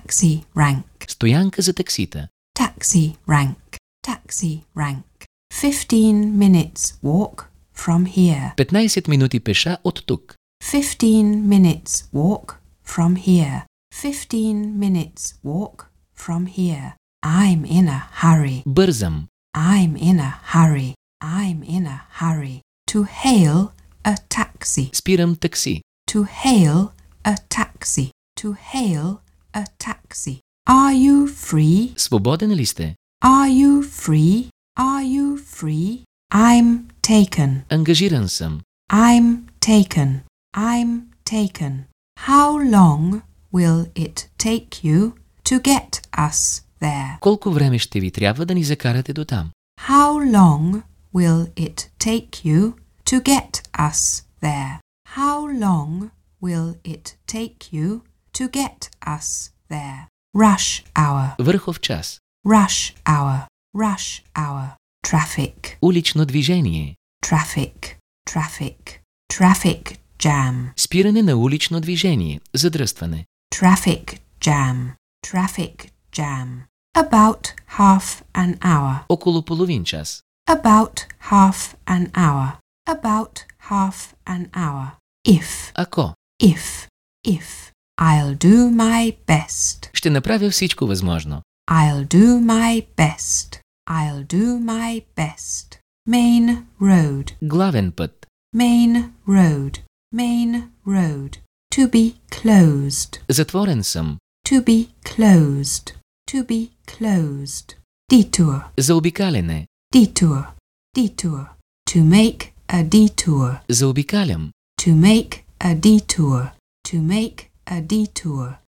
Taxi rank. Стоянка за таксита. Taxi rank. Taxi rank. 15 minutes walk from here. 15 минути пеша от тук. 15 minutes walk from here. 15 minutes walk from here. I'm in a hurry. Бързам. I'm in a hurry. I'm in a hurry. To hail a taxi. Спирам такси. To hail a taxi. To hail a taxi. Are you free? Свободен ли сте? Are you free? Are you free? I'm taken. Ангажиран съм. I'm taken. I'm taken. How long will it take you to get us there? Колко време ще ви трябва да ни закарате до там? How long will it take you to get us there? How long will it take you to get us there? Rush hour. Върхов час. Rush hour. Rush hour. Traffic. Улично движение. Traffic. Traffic. Traffic jam. Спиране на улично движение. Задръстване. Traffic jam. Traffic jam. About half an hour. Около половин час. About half an hour. About half an hour. If. Ако. If. I'll do my best. Ще направя всичко възможно. I'll do my best. I'll do my best. Main road. Главен път. Main road. Main road. To be closed. Затворен съм. To be closed. To be closed. Detour. Заобикаляне. Detour. Detour. To make a detour. Заобикалям. To make a detour. To make a detour.